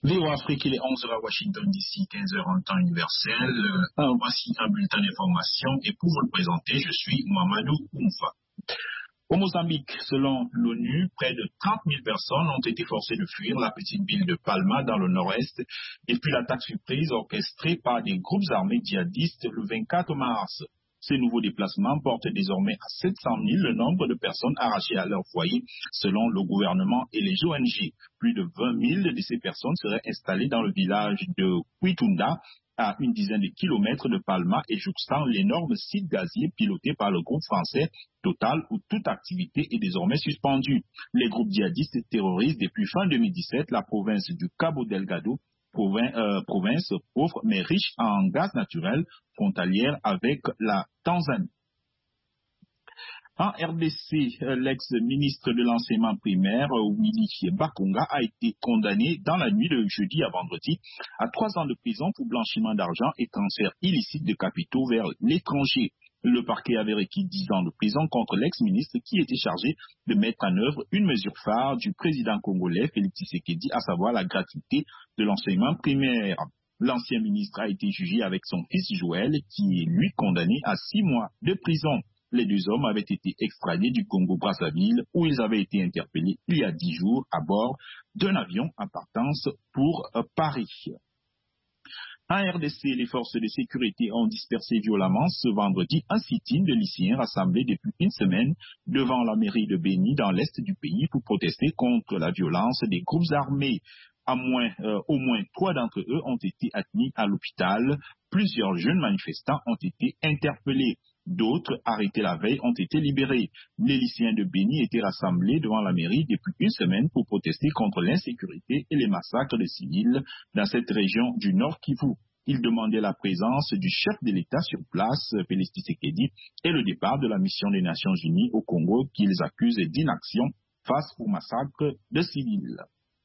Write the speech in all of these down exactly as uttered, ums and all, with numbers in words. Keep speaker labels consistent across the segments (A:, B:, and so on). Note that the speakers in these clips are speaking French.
A: V O Afrique, il est onze heures à Washington D C, quinze heures en temps universel. Euh, voici un bulletin d'information et pour vous le présenter, je suis Mohamedou Oumfa. Au Mozambique, selon l'ONU, près de trente mille personnes ont été forcées de fuir la petite ville de Palma dans le nord-est depuis l'attaque surprise orchestrée par des groupes armés djihadistes le vingt-quatre mars. Ces nouveaux déplacements portent désormais à sept cent mille le nombre de personnes arrachées à leur foyer, selon le gouvernement et les O N G. Plus de vingt mille de ces personnes seraient installées dans le village de Quitunda, à une dizaine de kilomètres de Palma et jouxtant l'énorme site gazier piloté par le groupe français Total, où toute activité est désormais suspendue. Les groupes djihadistes terrorisent depuis fin deux mille dix-sept la province du Cabo Delgado, Province, euh, province pauvre mais riche en gaz naturel, frontalière avec la Tanzanie. En R D C, l'ex-ministre de l'enseignement primaire, Willy Bakonga, a été condamné dans la nuit de jeudi à vendredi à trois ans de prison pour blanchiment d'argent et transfert illicite de capitaux vers l'étranger. Le parquet avait requis dix ans de prison contre l'ex-ministre qui était chargé de mettre en œuvre une mesure phare du président congolais Félix Tshisekedi, à savoir la gratuité de l'enseignement primaire. L'ancien ministre a été jugé avec son fils Joël, qui est lui condamné à six mois de prison. Les deux hommes avaient été extradés du Congo-Brazzaville où ils avaient été interpellés il y a dix jours à bord d'un avion en partance pour Paris. En R D C, les forces de sécurité ont dispersé violemment ce vendredi un sit-in de lycéens rassemblés depuis une semaine devant la mairie de Beni dans l'est du pays pour protester contre la violence des groupes armés. À moins, euh, au moins trois d'entre eux ont été admis à l'hôpital. Plusieurs jeunes manifestants ont été interpellés. D'autres, arrêtés la veille, ont été libérés. Les lycéens de Beni étaient rassemblés devant la mairie depuis une semaine pour protester contre l'insécurité et les massacres de civils dans cette région du Nord Kivu. Ils demandaient la présence du chef de l'État sur place, Félix Tshisekedi, et le départ de la mission des Nations Unies au Congo qu'ils accusent d'inaction face au massacre de civils.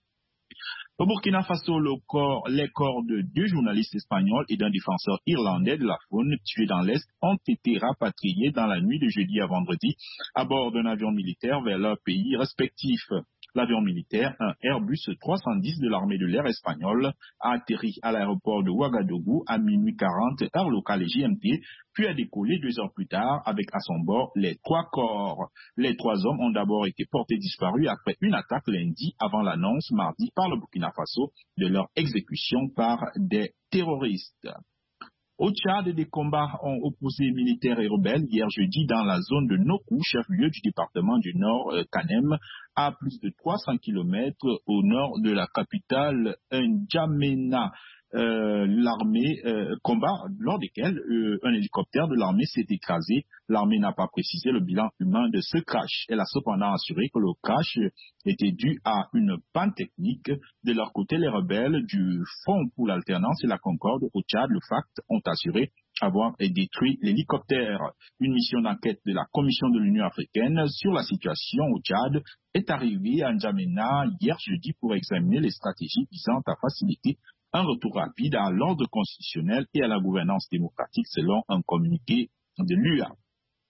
A: Au Burkina Faso, le corps, les corps de deux journalistes espagnols et d'un défenseur irlandais de la faune tués dans l'Est ont été rapatriés dans la nuit de jeudi à vendredi à bord d'un avion militaire vers leur pays respectif. L'avion militaire, un Airbus trois cent dix de l'armée de l'air espagnole, a atterri à l'aéroport de Ouagadougou à minuit quarante heure locale et G M T, puis a décollé deux heures plus tard avec à son bord les trois corps. Les trois hommes ont d'abord été portés disparus après une attaque lundi avant l'annonce mardi par le Burkina Faso de leur exécution par des terroristes. Au Tchad, des combats ont opposé militaires et rebelles hier jeudi dans la zone de Nokou, chef-lieu du département du Nord, euh, Kanem, à plus de trois cents kilomètres au nord de la capitale N'Djamena. Euh, l'armée euh, combat lors desquels euh, un hélicoptère de l'armée s'est écrasé. L'armée n'a pas précisé le bilan humain de ce crash. Elle a cependant assuré que le crash était dû à une panne technique. De leur côté, les rebelles du Front pour l'alternance et la concorde au Tchad, le F A C T, ont assuré avoir détruit l'hélicoptère. Une mission d'enquête de la Commission de l'Union africaine sur la situation au Tchad est arrivée à N'Djamena hier jeudi pour examiner les stratégies visant à faciliter un retour rapide à l'ordre constitutionnel et à la gouvernance démocratique selon un communiqué de l'U A.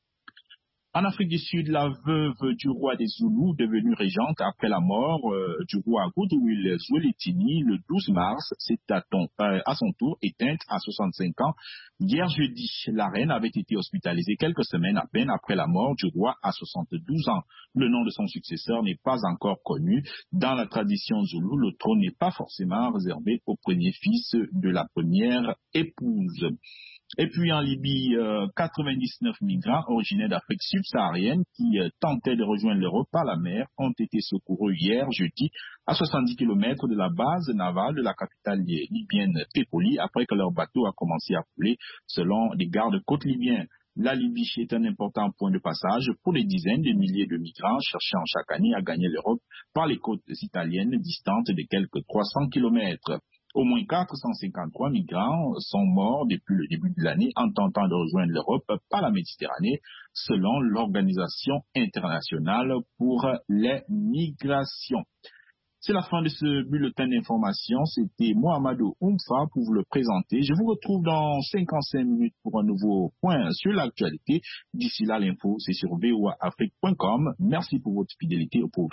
A: En Afrique du Sud, la veuve du roi des Zoulous, devenue régente après la mort euh, du roi Goudouil Zwelithini le douze mars, s'est à, euh, à son tour éteinte à soixante-cinq ans. Hier jeudi, la reine avait été hospitalisée quelques semaines à peine après la mort du roi à soixante-douze ans. Le nom de son successeur n'est pas encore connu. Dans la tradition zoulou, le trône n'est pas forcément réservé au premier fils de la première épouse. Et puis en Libye, euh, quatre-vingt-dix-neuf migrants originaires d'Afrique subsaharienne qui euh, tentaient de rejoindre l'Europe par la mer ont été secourus hier jeudi à soixante-dix kilomètres de la base navale de la capitale libyenne Tripoli après que leur bateau a commencé à couler selon les gardes-côtes libyens. La Libye est un important point de passage pour des dizaines de milliers de migrants cherchant chaque année à gagner l'Europe par les côtes italiennes distantes de quelques trois cents kilomètres. Au moins quatre cent cinquante-trois migrants sont morts depuis le début de l'année en tentant de rejoindre l'Europe par la Méditerranée, selon l'Organisation internationale pour les migrations. C'est la fin de ce bulletin d'information. C'était Mohamedou Oumfa pour vous le présenter. Je vous retrouve dans cinquante-cinq minutes pour un nouveau point sur l'actualité. D'ici là, l'info, c'est sur v o a afrique point com. Merci pour votre fidélité au programme.